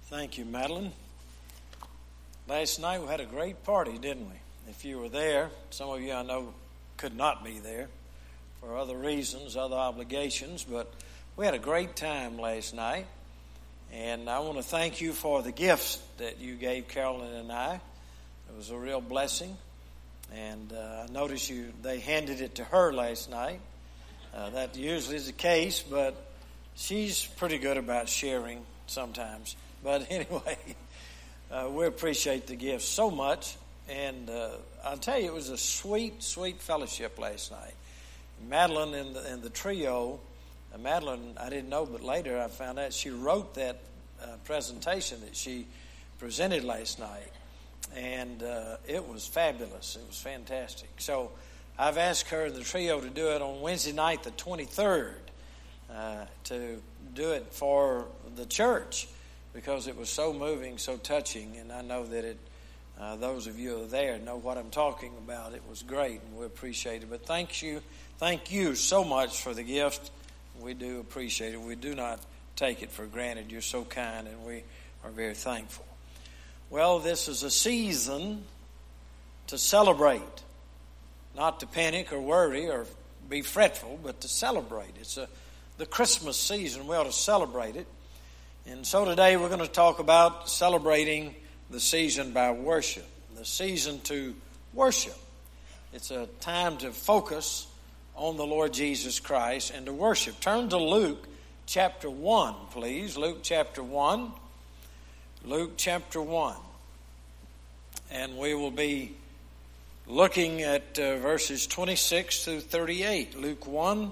Thank you, Madeline. Last night we had a great party, didn't we? If you were there, some of you I know could not be there for other reasons, other obligations, but we had a great time last night. And I want to thank you for the gifts that you gave Carolyn and I. It was a real blessing. And I noticed they handed it to her last night. That usually is the case, but she's pretty good about sharing sometimes. But anyway, we appreciate the gifts so much. And I'll tell you, it was a sweet, sweet fellowship last night. Madeline and the trio, Madeline, I didn't know, but later I found out she wrote that presentation that she presented last night. And it was fabulous. It was fantastic. So I've asked her and the trio to do it on Wednesday night, the 23rd, to do it for the church because it was so moving, so touching. And I know that those of you who are there know what I'm talking about. It was great, and we appreciate it. But thank you so much for the gift. We do appreciate it. We do not take it for granted. You're so kind, and we are very thankful. Well, this is a season to celebrate, not to panic or worry or be fretful, but to celebrate. It's the Christmas season. We ought to celebrate it. And so today we're going to talk about celebrating the season by worship, the season to worship. It's a time to focus on the Lord Jesus Christ and to worship. Turn to Luke chapter 1, please. Luke chapter 1. Luke chapter 1. And we will be looking at verses 26 through 38. Luke 1,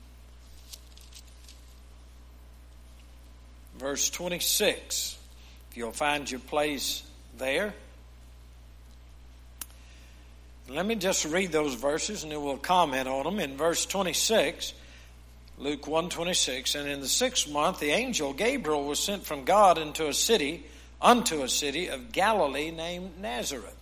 verse 26. If you'll find your place there. Let me just read those verses and then we'll comment on them. In verse 26, Luke 1:26, and in the 6th month the angel Gabriel was sent from God unto a city of Galilee named Nazareth,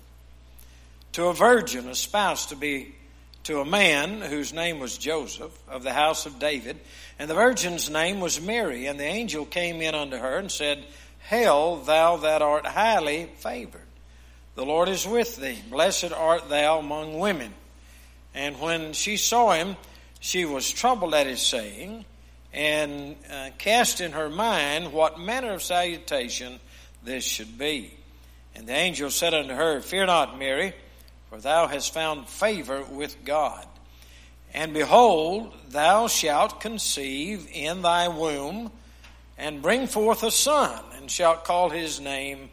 to a virgin espoused to a man whose name was Joseph, of the house of David, and the virgin's name was Mary. And the angel came in unto her and said, Hail, thou that art highly favored. The Lord is with thee. Blessed art thou among women. And when she saw him, she was troubled at his saying, and cast in her mind what manner of salutation this should be. And the angel said unto her, Fear not, Mary, for thou hast found favor with God. And behold, thou shalt conceive in thy womb, and bring forth a son, and shalt call his name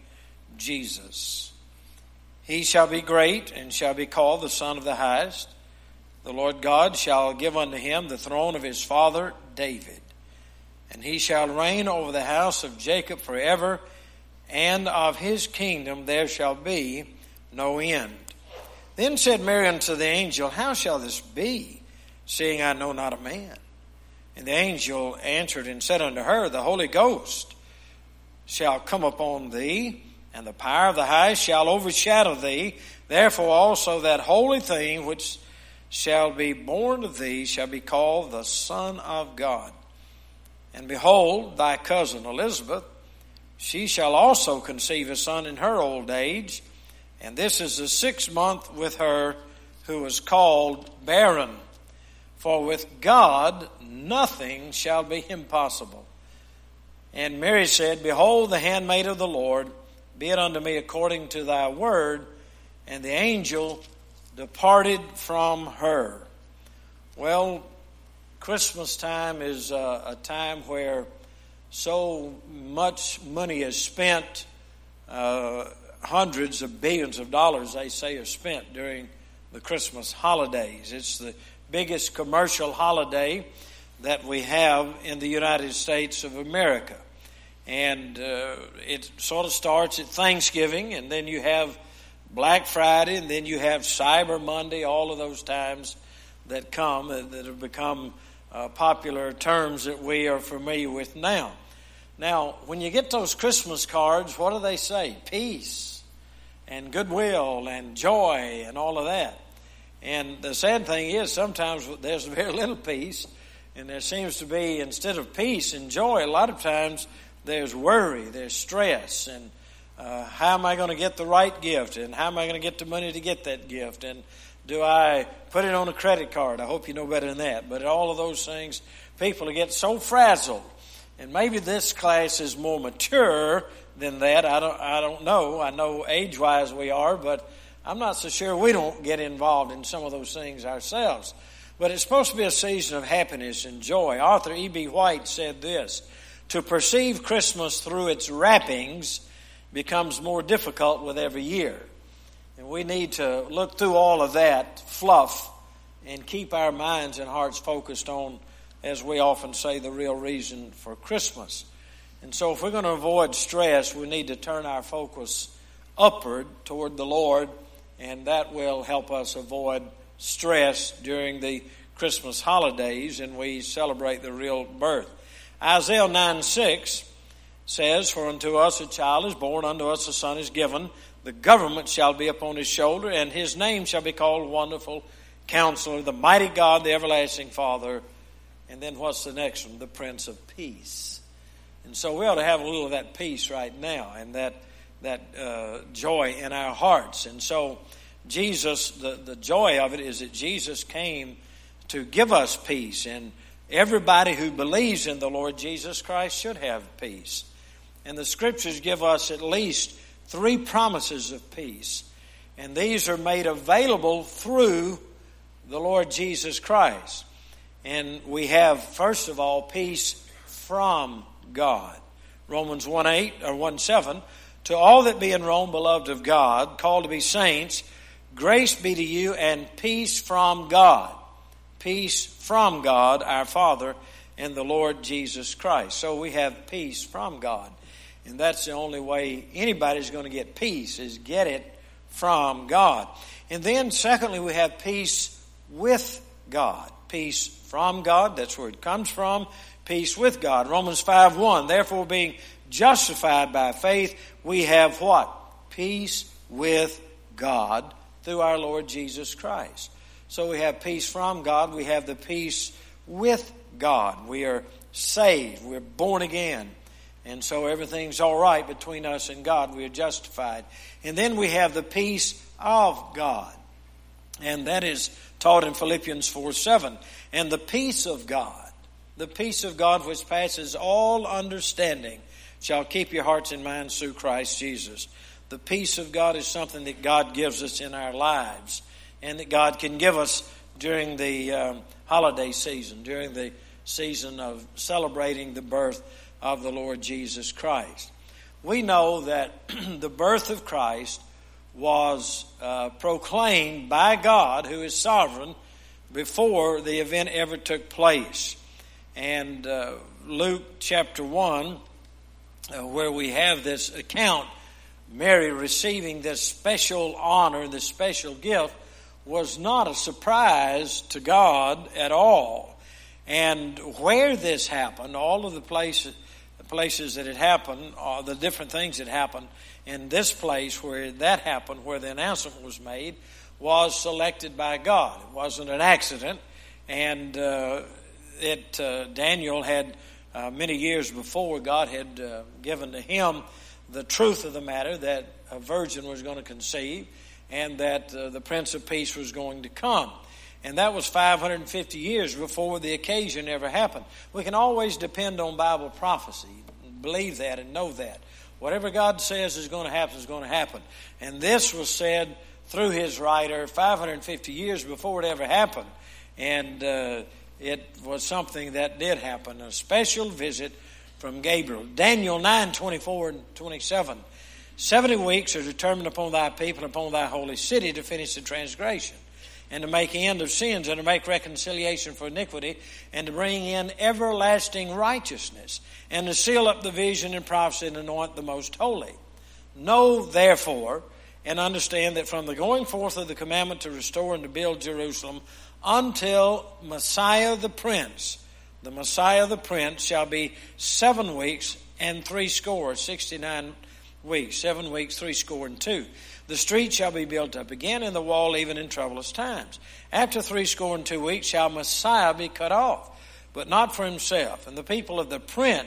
Jesus. He shall be great, and shall be called the Son of the Highest. The Lord God shall give unto him the throne of his father David. And he shall reign over the house of Jacob forever, and of his kingdom there shall be no end. Then said Mary unto the angel, How shall this be, seeing I know not a man? And the angel answered and said unto her, The Holy Ghost shall come upon thee, and the power of the highest shall overshadow thee. Therefore also that holy thing which shall be born of thee shall be called the Son of God. And behold, thy cousin Elizabeth, she shall also conceive a son in her old age, and this is the 6th month with her who is called barren. For with God nothing shall be impossible. And Mary said, Behold, the handmaid of the Lord, be it unto me according to thy word. And the angel departed from her. Well, Christmas time is a time where so much money is spent. Hundreds of billions of dollars, they say, are spent during the Christmas holidays. It's the biggest commercial holiday that we have in the United States of America. And it sort of starts at Thanksgiving, and then you have Black Friday, and then you have Cyber Monday, all of those times that come that have become popular terms that we are familiar with now. Now, when you get those Christmas cards, what do they say? Peace and goodwill and joy and all of that. And the sad thing is sometimes there's very little peace, and there seems to be, instead of peace and joy, a lot of times there's worry, there's stress, and how am I going to get the right gift, and how am I going to get the money to get that gift, and do I put it on a credit card? I hope you know better than that. But all of those things, people get so frazzled. And maybe this class is more mature than that. I don't know. I know age-wise we are, but I'm not so sure we don't get involved in some of those things ourselves. But it's supposed to be a season of happiness and joy. Arthur E.B. White said this: to perceive Christmas through its wrappings becomes more difficult with every year. And we need to look through all of that fluff and keep our minds and hearts focused on, as we often say, the real reason for Christmas. And so if we're going to avoid stress, we need to turn our focus upward toward the Lord, and that will help us avoid stress during the Christmas holidays, and we celebrate the real birth. Isaiah 9:6 says, for unto us a child is born, unto us a son is given, the government shall be upon his shoulder, and his name shall be called Wonderful Counselor, the Mighty God, the Everlasting Father. And then what's the next one? The Prince of Peace. And so we ought to have a little of that peace right now, and that joy in our hearts. And so Jesus, the joy of it is that Jesus came to give us peace, and everybody who believes in the Lord Jesus Christ should have peace. And the Scriptures give us at least 3 promises of peace. And these are made available through the Lord Jesus Christ. And we have, first of all, peace from God. Romans 1:7, to all that be in Rome, beloved of God, called to be saints, grace be to you and peace from God. Peace from God, our Father, and the Lord Jesus Christ. So we have peace from God. And that's the only way anybody's going to get peace, is get it from God. And then secondly, we have peace with God. Peace from God, that's where it comes from. Peace with God. Romans 5:1, therefore being justified by faith, we have what? Peace with God through our Lord Jesus Christ. So we have peace from God. We have the peace with God. We are saved. We're born again. And so everything's all right between us and God. We are justified. And then we have the peace of God. And that is taught in Philippians 4:7. And the peace of God which passes all understanding, shall keep your hearts and minds through Christ Jesus. The peace of God is something that God gives us in our lives, and that God can give us during the holiday season, during the season of celebrating the birth of the Lord Jesus Christ. We know that the birth of Christ was proclaimed by God, who is sovereign, before the event ever took place. And Luke chapter 1, where we have this account, Mary receiving this special honor, this special gift, was not a surprise to God at all. And where this happened, all of the places that it happened, the different things that happened in this place where that happened, where the announcement was made, was selected by God. It wasn't an accident. And Daniel had many years before, God had given to him the truth of the matter, that a virgin was going to conceive, and that the Prince of Peace was going to come. And that was 550 years before the occasion ever happened. We can always depend on Bible prophecy, believe that and know that. Whatever God says is going to happen is going to happen. And this was said through his writer 550 years before it ever happened. And it was something that did happen, a special visit from Gabriel. Daniel 9:24 and 27. 70 weeks are determined upon thy people and upon thy holy city to finish the transgression, and to make end of sins, and to make reconciliation for iniquity, and to bring in everlasting righteousness, and to seal up the vision and prophecy, and anoint the most holy. Know therefore and understand that from the going forth of the commandment to restore and to build Jerusalem until Messiah the Prince shall be 7 weeks and 60, 69 weeks, 7 weeks, 62. The street shall be built up again, and the wall even in troublous times. After 62 weeks shall Messiah be cut off, but not for himself. And the people of the Prince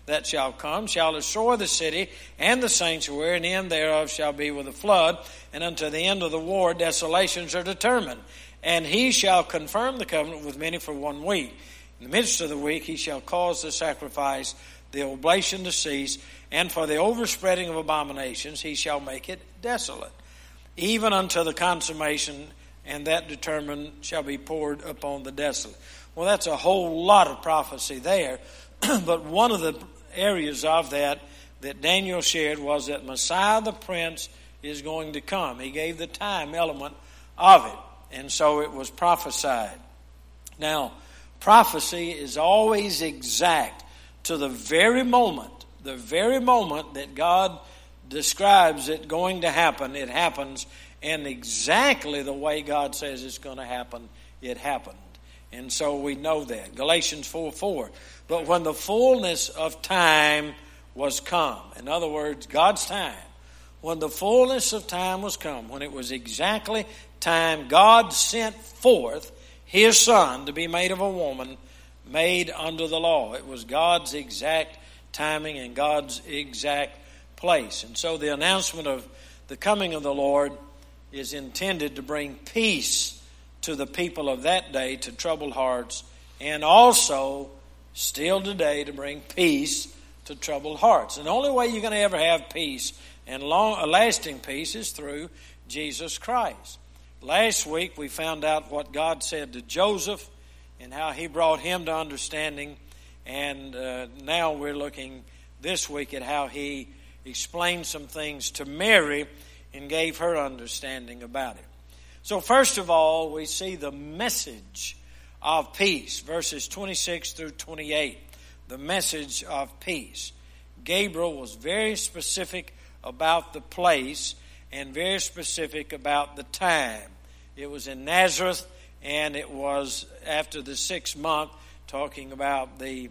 that shall come shall destroy the city and the sanctuary, and the end thereof shall be with a flood, and unto the end of the war desolations are determined. And he shall confirm the covenant with many for 1 week. In the midst of the week he shall cause the sacrifice, the oblation to cease, and for the overspreading of abominations he shall make it desolate, even unto the consummation, and that determined shall be poured upon the desolate. Well, that's a whole lot of prophecy there, but one of the areas of that Daniel shared was that Messiah the Prince is going to come. He gave the time element of it, and so it was prophesied. Now, prophecy is always exact to the very moment that God describes it going to happen, it happens, and exactly the way God says it's going to happen, it happened. And so we know that. Galatians 4:4. But when the fullness of time was come, in other words, God's time, when the fullness of time was come, when it was exactly time, God sent forth his Son to be made of a woman, made under the law. It was God's exact timing and God's exact place. And so the announcement of the coming of the Lord is intended to bring peace to the people of that day, to troubled hearts, and also still today to bring peace to troubled hearts. And the only way you're going to ever have peace and lasting peace is through Jesus Christ. Last week we found out what God said to Joseph and how he brought him to understanding. And now we're looking this week at how he explained some things to Mary and gave her understanding about it. So first of all, we see the message of peace, verses 26 through 28, the message of peace. Gabriel was very specific about the place and very specific about the time. It was in Nazareth, and it was after the 6th month, talking about the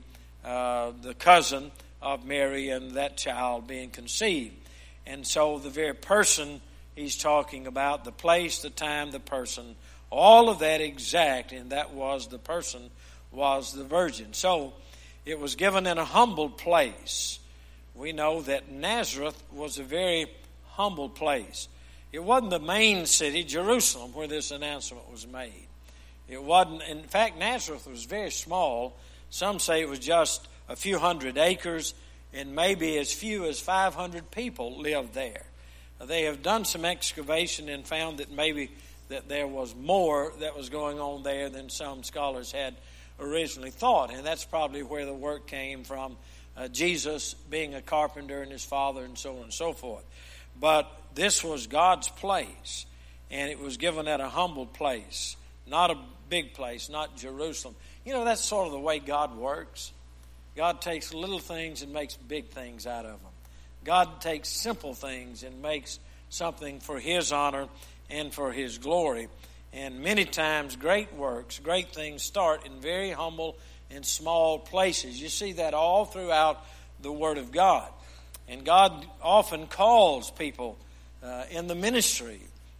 cousin of Mary and that child being conceived. And so the very person he's talking about, the place, the time, the person, all of that exact, and that was the person, was the virgin. So it was given in a humble place. We know that Nazareth was a very humble place. It wasn't the main city, Jerusalem, where this announcement was made. It wasn't. In fact, Nazareth was very small. Some say it was just a few hundred acres, and maybe as few as 500 people lived there. They have done some excavation and found that maybe that there was more that was going on there than some scholars had originally thought. And that's probably where the work came from, Jesus being a carpenter and his father and so on and so forth. But this was God's place, and it was given at a humble place, not a big place, not Jerusalem. You know, that's sort of the way God works. God takes little things and makes big things out of them. God takes simple things and makes something for his honor and for his glory. And many times great works, great things start in very humble and small places. You see that all throughout the Word of God. And God often calls people in the ministry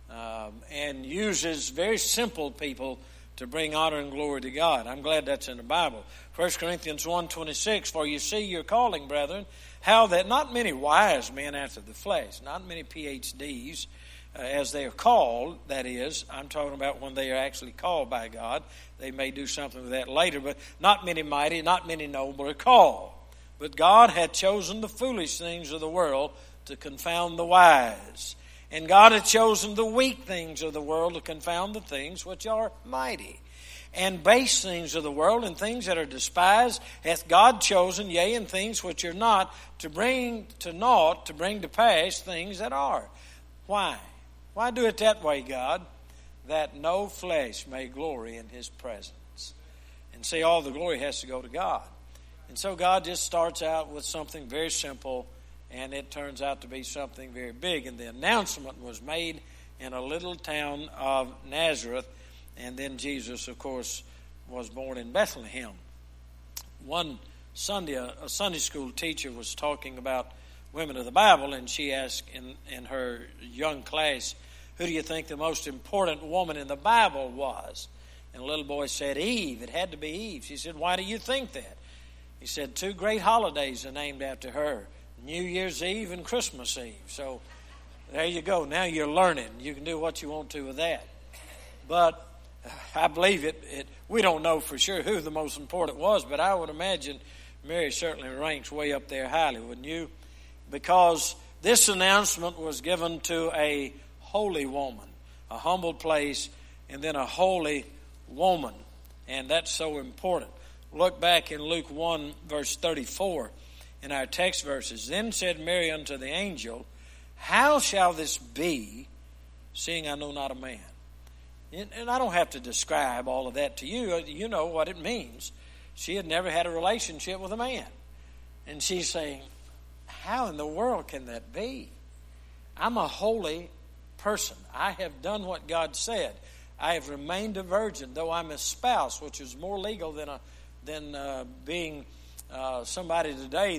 and uses very simple people to bring honor and glory to God. I'm glad that's in the Bible. 1 Corinthians 1:26, for you see your calling, brethren, how that not many wise men after the flesh, not many PhDs, as they are called, that is, I'm talking about when they are actually called by God. They may do something with that later, but not many mighty, not many noble are called. But God had chosen the foolish things of the world to confound the wise. And God had chosen the weak things of the world to confound the things which are mighty. And base things of the world and things that are despised hath God chosen, yea, and things which are not, to bring to naught, to bring to pass things that are. Why? Why do it that way, God? That no flesh may glory in his presence. And see, all the glory has to go to God. And so God just starts out with something very simple, and it turns out to be something very big. And the announcement was made in a little town of Nazareth, and then Jesus, of course, was born in Bethlehem. One Sunday, a Sunday school teacher was talking about women of the Bible, and she asked in her young class, who do you think the most important woman in the Bible was? And the little boy said, Eve. It had to be Eve. She said, why do you think that? He said 2 great holidays are named after her, New Year's Eve and Christmas Eve. So there you go. Now you're learning. You can do what you want to with that. But I believe we don't know for sure who the most important was, but I would imagine Mary certainly ranks way up there highly, wouldn't you? Because this announcement was given to a holy woman, a humble place, and then a holy woman. And that's so important. Look back in Luke 1, verse 34 in our text verses. Then said Mary unto the angel, how shall this be, seeing I know not a man? And I don't have to describe all of that to you. You know what it means. She had never had a relationship with a man. And she's saying, how in the world can that be? I'm a holy person. I have done what God said. I have remained a virgin, though I'm a spouse, which is more legal than being somebody today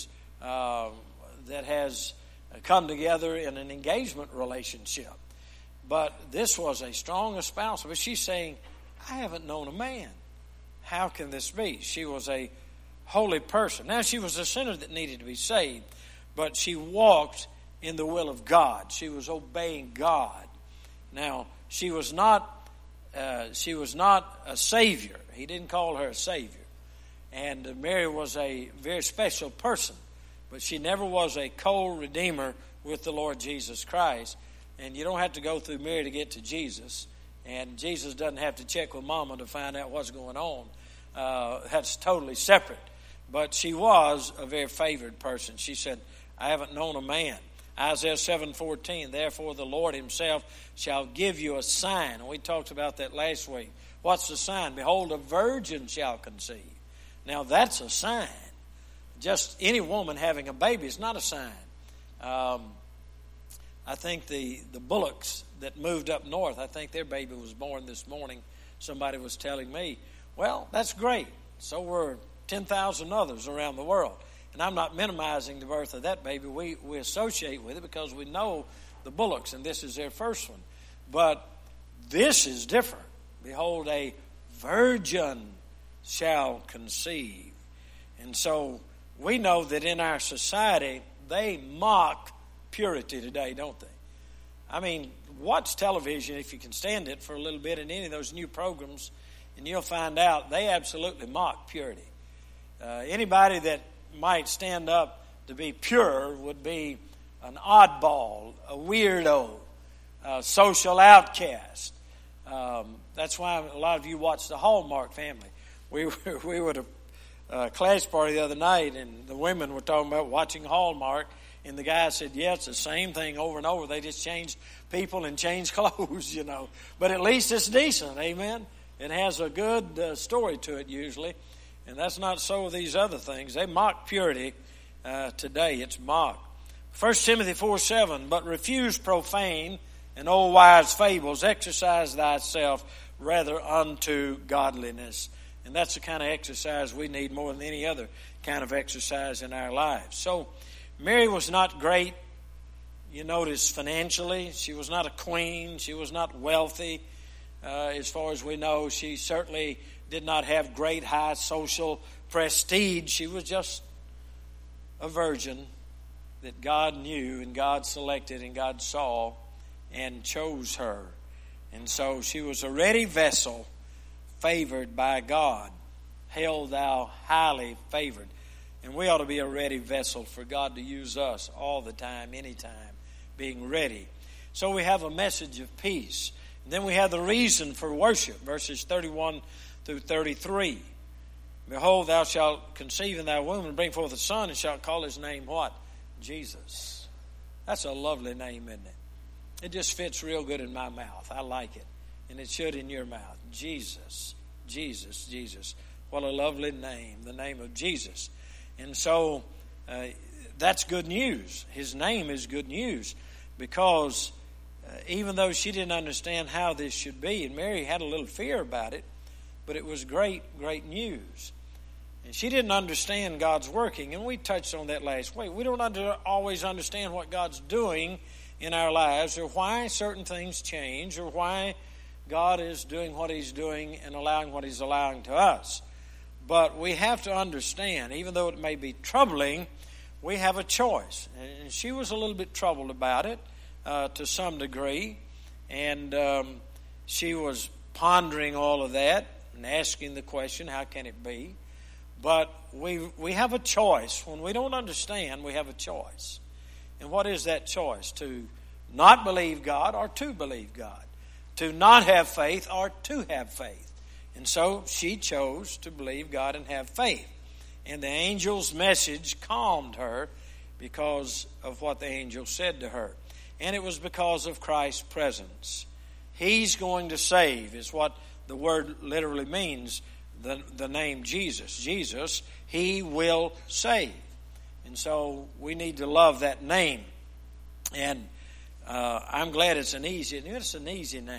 that has come together in an engagement relationship. But this was a strong espousal. But she's saying, I haven't known a man. How can this be? She was a holy person. Now, she was a sinner that needed to be saved, but she walked in the will of God. She was obeying God. Now, she was not a savior. He didn't call her a savior. And Mary was a very special person, but she never was a co-redeemer with the Lord Jesus Christ. And you don't have to go through Mary to get to Jesus. And Jesus doesn't have to check with Mama to find out what's going on. That's totally separate. But she was a very favored person. She said, I haven't known a man. Isaiah 7:14, therefore the Lord himself shall give you a sign. And we talked about that last week. What's the sign? Behold, a virgin shall conceive. Now that's a sign. Just any woman having a baby is not a sign. I think the Bullocks that moved up north, I think their baby was born this morning. Somebody was telling me, well, that's great. So were 10,000 others around the world. And I'm not minimizing the birth of that baby. We associate with it because we know the Bullocks, and this is their first one. But this is different. Behold, a virgin shall conceive. And so we know that in our society, they mock purity today, don't they? I mean, watch television if you can stand it for a little bit in any of those new programs, and you'll find out they absolutely mock purity. Anybody that might stand up to be pure would be an oddball, a weirdo, a social outcast. That's why a lot of you watch the Hallmark Family. We were at a class party the other night, and the women were talking about watching Hallmark. And the guy said, yeah, it's the same thing over and over. They just change people and change clothes, you know. But at least it's decent, amen? It has a good story to it usually. And that's not so with these other things. They mock purity today. It's mocked. 1 Timothy 4:7, but refuse profane and old wise fables. Exercise thyself rather unto godliness. And that's the kind of exercise we need more than any other kind of exercise in our lives. So, Mary was not great, you notice, financially. She was not a queen. She was not wealthy. As far as we know, she certainly did not have great high social prestige. She was just a virgin that God knew and God selected and God saw and chose her. And so she was a ready vessel, favored by God. Hail thou highly favored. And we ought to be a ready vessel for God to use us all the time, anytime, being ready. So we have a message of peace. And then we have the reason for worship, verses 31 through 33. Behold, thou shalt conceive in thy womb and bring forth a son, and shalt call his name what? Jesus. That's a lovely name, isn't it? It just fits real good in my mouth. I like it. And it should in your mouth. Jesus, Jesus, Jesus. What a lovely name, the name of Jesus. And so that's good news. His name is good news because even though she didn't understand how this should be, and Mary had a little fear about it, but it was great, great news. And she didn't understand God's working, and we touched on that last week. We don't always understand what God's doing in our lives or why certain things change or why God is doing what he's doing and allowing what he's allowing to us. But we have to understand, even though it may be troubling, we have a choice. And she was a little bit troubled about it to some degree. And she was pondering all of that and asking the question, how can it be? But we have a choice. When we don't understand, we have a choice. And what is that choice? To not believe God or to believe God. To not have faith or to have faith. And so she chose to believe God and have faith. And the angel's message calmed her because of what the angel said to her. And it was because of Christ's presence. He's going to save is what the word literally means, the name Jesus. Jesus, He will save. And so we need to love that name. And I'm glad it's an easy name.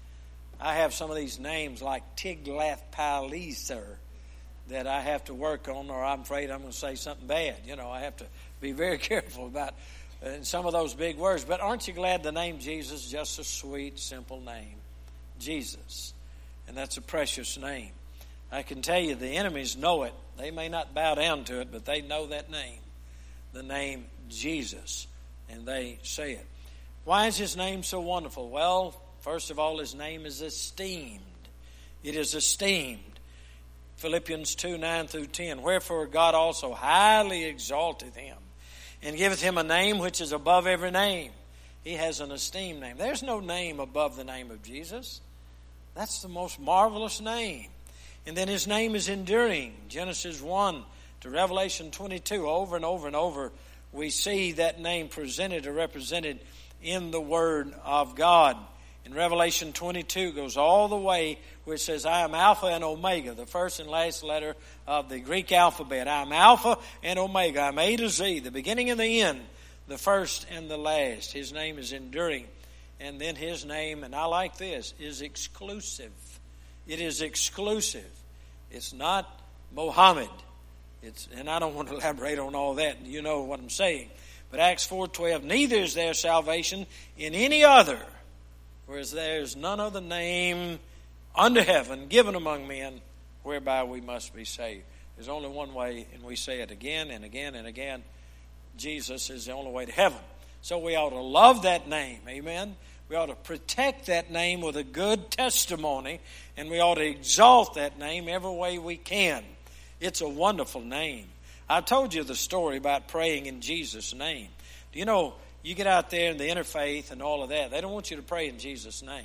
I have some of these names like Tiglath-Pileser that I have to work on, or I'm afraid I'm going to say something bad. I have to be very careful about some of those big words. But aren't you glad the name Jesus is just a sweet, simple name? Jesus. And that's a precious name. I can tell you the enemies know it. They may not bow down to it, but they know that name. The name Jesus. And they say it. Why is His name so wonderful? Well, first of all, His name is esteemed. It is esteemed. Philippians 2:9-10. Wherefore God also highly exalteth Him, and giveth Him a name which is above every name. He has an esteemed name. There's no name above the name of Jesus. That's the most marvelous name. And then His name is enduring. Genesis 1 to Revelation 22, over and over and over, we see that name presented or represented in the Word of God. In Revelation 22 goes all the way where it says, I am Alpha and Omega, the first and last letter of the Greek alphabet. I am Alpha and Omega. I'm A to Z, the beginning and the end, the first and the last. His name is enduring. And then His name, and I like this, is exclusive. It is exclusive. It's not Mohammed. And I don't want to elaborate on all that. You know what I'm saying. But Acts 4:12, neither is there salvation in any other, whereas there is none other name under heaven given among men whereby we must be saved. There's only one way, and we say it again and again and again. Jesus is the only way to heaven. So we ought to love that name. Amen. We ought to protect that name with a good testimony, and we ought to exalt that name every way we can. It's a wonderful name. I told you the story about praying in Jesus' name. Do you know, you get out there in the interfaith and all of that, they don't want you to pray in Jesus' name.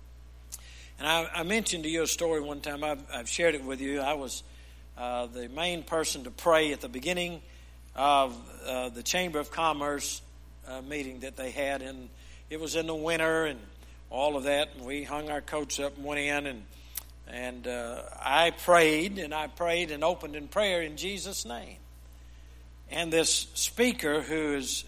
And I mentioned to you a story one time. I've shared it with you. I was the main person to pray at the beginning of the Chamber of Commerce meeting that they had. And it was in the winter and all of that. And we hung our coats up and went in. And I prayed and opened in prayer in Jesus' name. And this speaker who is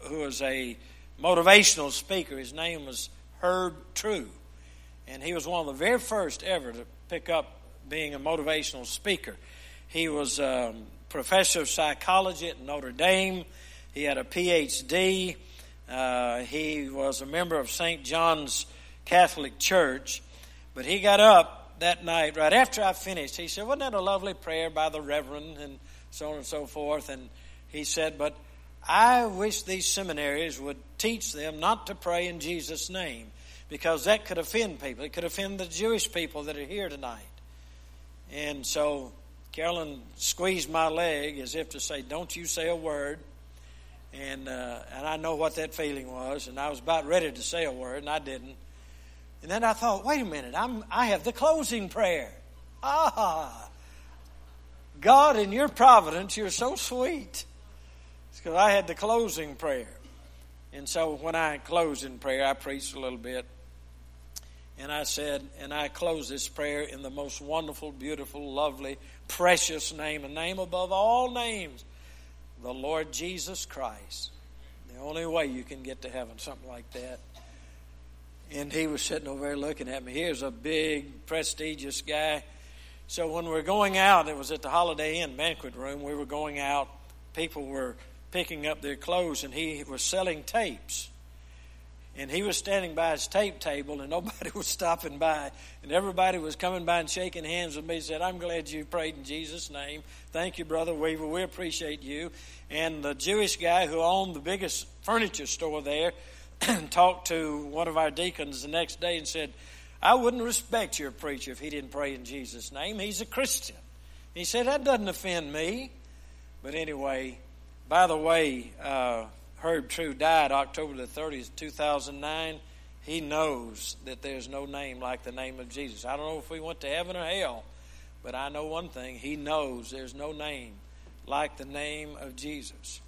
a motivational speaker, his name was Herb True. And he was one of the very first ever to pick up being a motivational speaker. He was a professor of psychology at Notre Dame. He had a PhD. He was a member of St. John's Catholic Church. But he got up that night, right after I finished. He said, wasn't that a lovely prayer by the Reverend, and so on and so forth. And he said, but I wish these seminaries would teach them not to pray in Jesus' name, because that could offend people. It could offend the Jewish people that are here tonight. And so Carolyn squeezed my leg as if to say, don't you say a word. And I know what that feeling was. And I was about ready to say a word, and I didn't. And then I thought, wait a minute, I have the closing prayer. God, in your providence, you're so sweet. It's because I had the closing prayer. And so when I closed in prayer, I preached a little bit. And I said, and I close this prayer in the most wonderful, beautiful, lovely, precious name, a name above all names, the Lord Jesus Christ. The only way you can get to heaven, something like that. And he was sitting over there looking at me. Here's a big, prestigious guy. So when we're going out, it was at the Holiday Inn banquet room, we were going out. People were picking up their clothes, and he was selling tapes. And he was standing by his tape table, and nobody was stopping by. And everybody was coming by and shaking hands with me. He said, I'm glad you prayed in Jesus' name. Thank you, Brother Weaver. We appreciate you. And the Jewish guy who owned the biggest furniture store there talked to one of our deacons the next day and said, I wouldn't respect your preacher if he didn't pray in Jesus' name. He's a Christian. He said, that doesn't offend me. But anyway, by the way, Herb True died October the 30th, 2009. He knows that there's no name like the name of Jesus. I don't know if we went to heaven or hell, but I know one thing. He knows there's no name like the name of Jesus.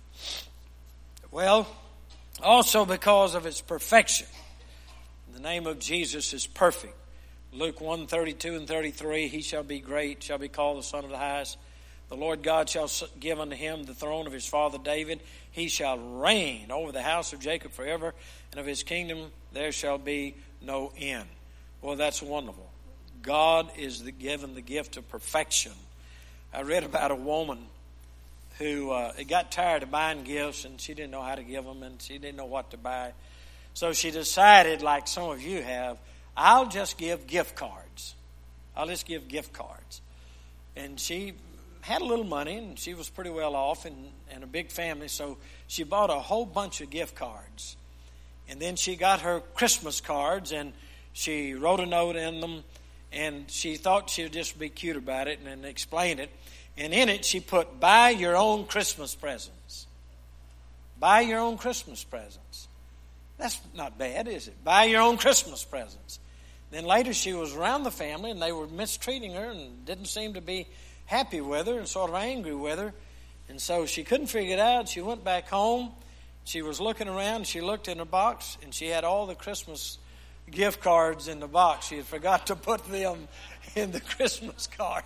Well, also because of its perfection. The name of Jesus is perfect. Luke 1:32 and 33, he shall be great, shall be called the Son of the Highest. The Lord God shall give unto him the throne of his father David. He shall reign over the house of Jacob forever, and of his kingdom there shall be no end. Well, that's wonderful. God is given the gift of perfection. I read about a woman who got tired of buying gifts, and she didn't know how to give them, and she didn't know what to buy. So she decided, like some of you have, I'll just give gift cards. I'll just give gift cards. And she had a little money, and she was pretty well off and a big family, so she bought a whole bunch of gift cards. And then she got her Christmas cards, and she wrote a note in them, and she thought she would just be cute about it and explain it. And in it, she put, buy your own Christmas presents. Buy your own Christmas presents. That's not bad, is it? Buy your own Christmas presents. Then later she was around the family, and they were mistreating her and didn't seem to be happy with her and sort of angry with her. And so she couldn't figure it out. She went back home. She was looking around. She looked in her box, and she had all the Christmas gift cards in the box. She had forgot to put them in the Christmas card.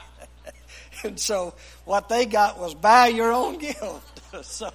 And so what they got was buy your own gift. So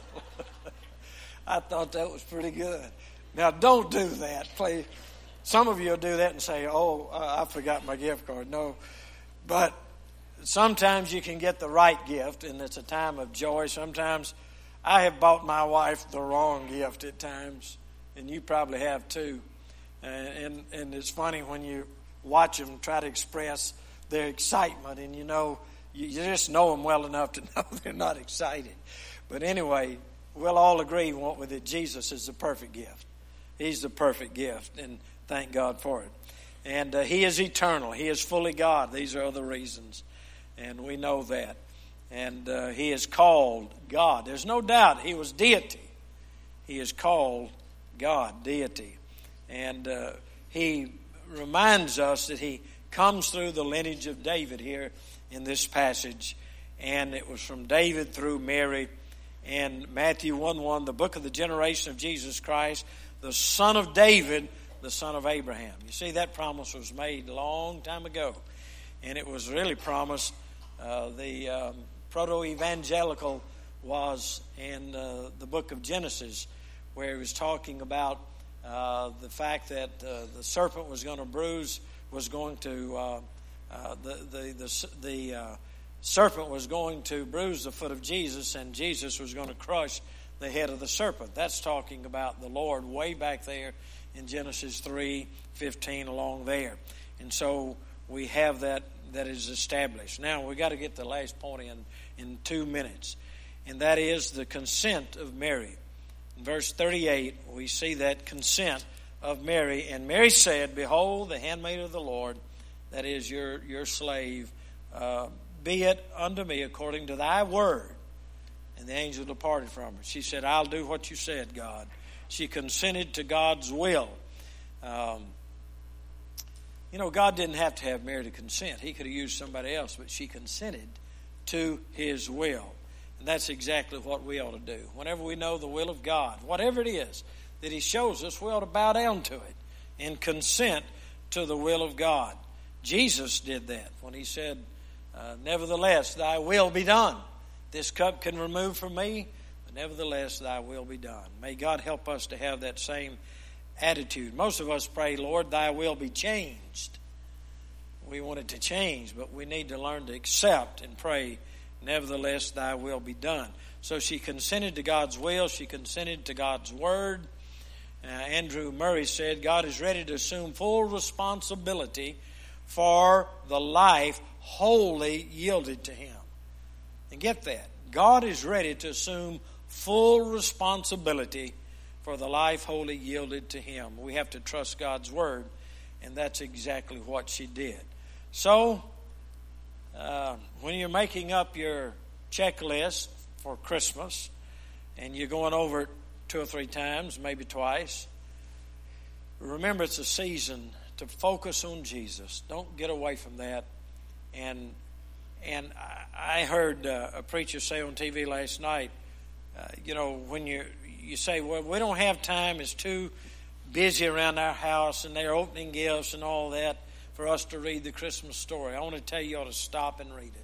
I thought that was pretty good. Now, don't do that, please. Some of you will do that and say, I forgot my gift card. No, but sometimes you can get the right gift, and it's a time of joy. Sometimes I have bought my wife the wrong gift at times, and you probably have too. And it's funny when you watch them try to express their excitement, and you just know them well enough to know they're not excited. But anyway, we'll all agree, won't we, that Jesus is the perfect gift. He's the perfect gift, and thank God for it. And he is eternal. He is fully God. These are other reasons, and we know that. And he is called God. There's no doubt he was deity. He is called God, deity. And he reminds us that he comes through the lineage of David here in this passage. And it was from David through Mary. And Matthew 1:1, the book of the generation of Jesus Christ, the son of David, the son of Abraham. You see, that promise was made a long time ago. And it was really promised. The proto-evangelical was in the book of Genesis, where he was talking about the fact that the serpent was going to bruise, the serpent was going to bruise the foot of Jesus, and Jesus was going to crush the head of the serpent. That's talking about the Lord way back there in Genesis 3:15 along there. And so we have that is established. Now we got to get the last point in 2 minutes, and that is the consent of Mary. In verse 38, we see that consent of Mary. And Mary said, behold, the handmaid of the Lord, that is your slave, be it unto me according to thy word. And the angel departed from her. She said, I'll do what you said, God. She consented to God's will. God didn't have to have Mary to consent. He could have used somebody else, but she consented to his will. And that's exactly what we ought to do. Whenever we know the will of God, whatever it is that he shows us, we ought to bow down to it and consent to the will of God. Jesus did that when he said, nevertheless, thy will be done. This cup can remove from me, but nevertheless, thy will be done. May God help us to have that same attitude. Most of us pray, Lord, thy will be changed. We want it to change, but we need to learn to accept and pray, nevertheless, thy will be done. So she consented to God's will. She consented to God's word. Andrew Murray said, God is ready to assume full responsibility for the life wholly yielded to Him. And get that. God is ready to assume full responsibility for the life wholly yielded to Him. We have to trust God's Word, and that's exactly what she did. So, when you're making up your checklist for Christmas, and you're going over it 2 or 3 times, maybe twice, remember it's a season to focus on Jesus. Don't get away from that. And I heard a preacher say on TV last night, when you say, well, we don't have time, it's too busy around our house, and they're opening gifts and all that for us to read the Christmas story. I want to tell you, you ought to stop and read it.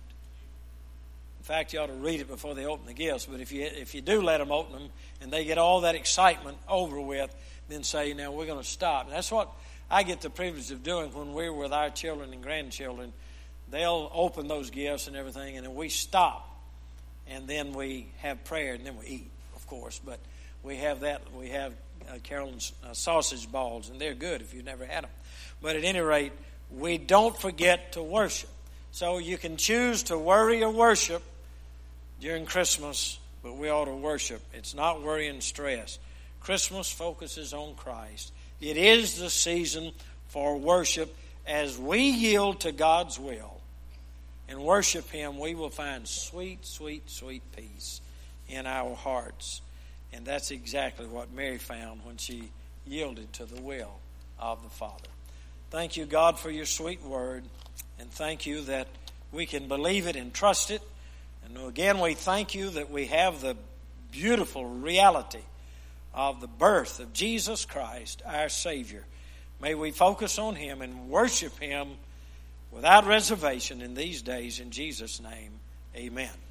In fact, you ought to read it before they open the gifts. But if you do let them open them and they get all that excitement over with, then say, now we're going to stop. And that's what I get the privilege of doing when we're with our children and grandchildren. They'll open those gifts and everything, and then we stop. And then we have prayer, and then we eat, of course. But we have that. We have Carolyn's sausage balls, and they're good if you've never had them. But at any rate, we don't forget to worship. So you can choose to worry or worship during Christmas, but we ought to worship. It's not worry and stress. Christmas focuses on Christ. It is the season for worship. As we yield to God's will and worship Him, we will find sweet, sweet, sweet peace in our hearts. And that's exactly what Mary found when she yielded to the will of the Father. Thank you, God, for your sweet word. And thank you that we can believe it and trust it. And again, we thank you that we have the beautiful reality of the birth of Jesus Christ, our Savior. May we focus on Him and worship Him without reservation in these days. In Jesus' name, amen.